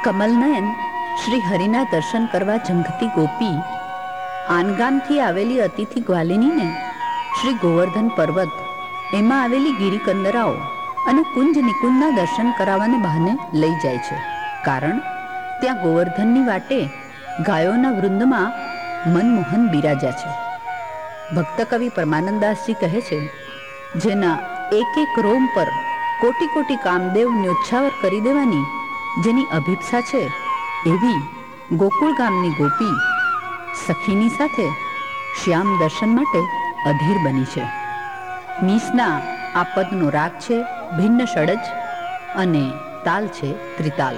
કમલનયન શ્રી હરિના દર્શન કરવા ઝંખતી ગોપી આનગામથી આવેલી અતિથિ ગ્વાલિનીને શ્રી ગોવર્ધન પર્વત, એમાં આવેલી ગિરિકંદરાઓ અને કુંજ નિકુંજના દર્શન કરાવવાને બહાને લઈ જાય છે. કારણ ત્યાં ગોવર્ધનની વાટે ગાયોના વૃંદમાં મનમોહન બિરાજ્યા છે. ભક્ત કવિ પરમાનંદાસજી કહે છે, જેના એક એક રોમ પર કોટી કોટી કામદેવ ન્યોછાવર કરી દેવાની જેની અભિપ્સા છે, એવી ગોકુળ ગામની ગોપી સખીની સાથે શ્યામ દર્શન માટે અધીર બની છે. મીસના આ પદનો રાગ છે ભિન્ન ષડજ અને તાલ છે ત્રિતાલ.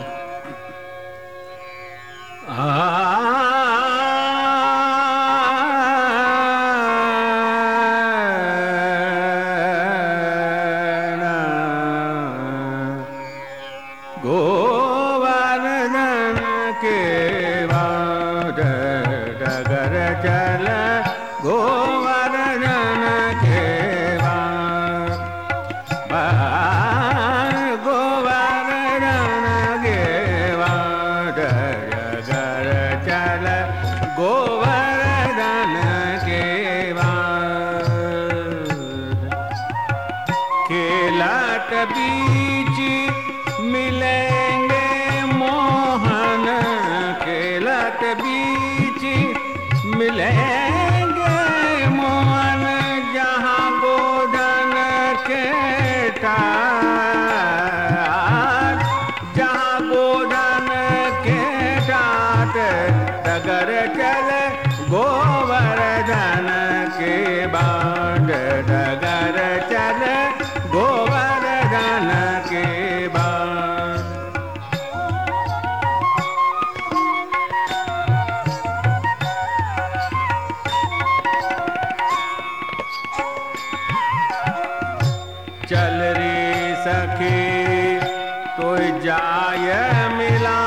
चल रे सखी तो जाय मिला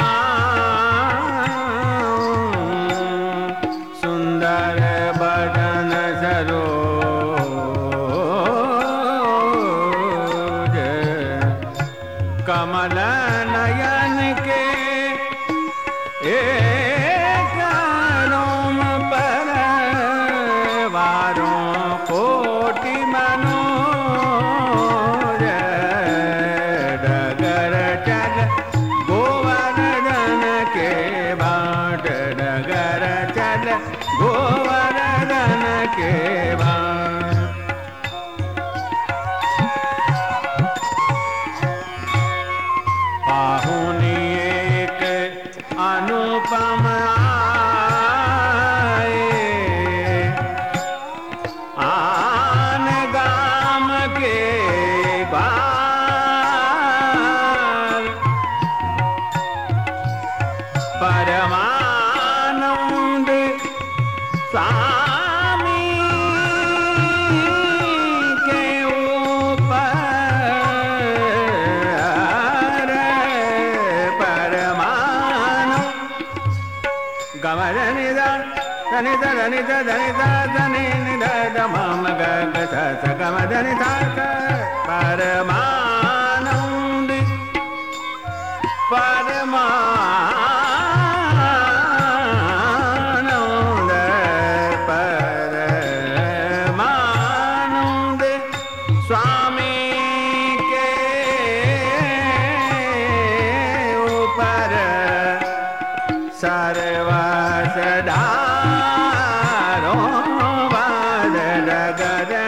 सुंदर बदन सरोज कमल नयन के एक रोम पर वारों कोटि मनो परमानंद परमानंद परमानंद स्वामी के ऊपर सर्व सदा डगर